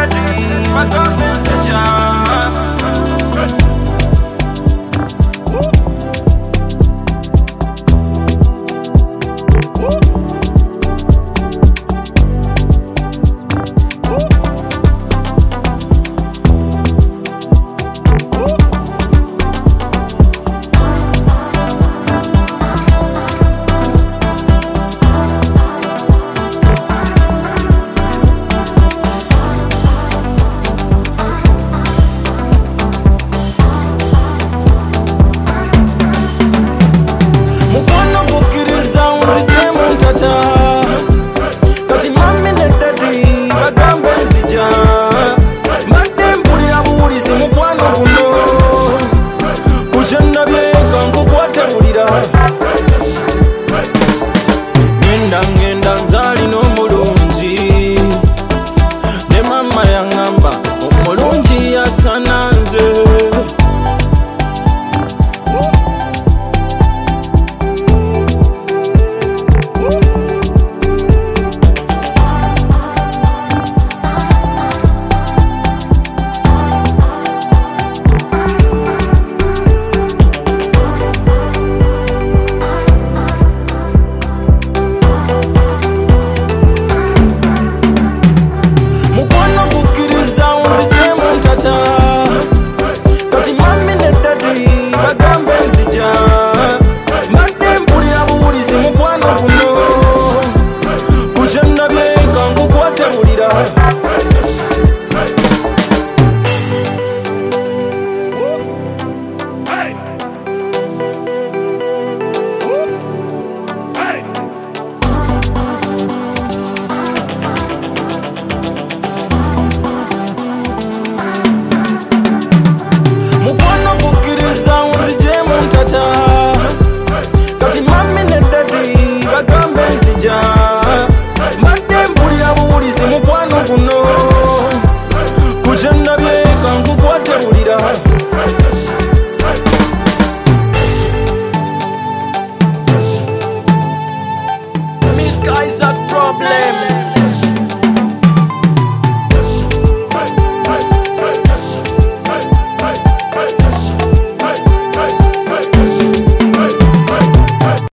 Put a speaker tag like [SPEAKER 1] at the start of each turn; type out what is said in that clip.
[SPEAKER 1] Kati mami ne daddy bagambe nzija madde mpulira buwulizi mukwano guno kukyennabye kankukwatebulira ngenda nzaalina omulungi ne mama yaŋŋamba omulungi yasana nze. Kati mami ne daddy bagambe nzija madde mpulira buwulizi mukwano guno kukyennabye kankukwatebulira kati mami ne daddy bagambe nzija madde mpulira buwulizi mukwano guno kukyennabye kankukwatebulira. Miss Isaac problem.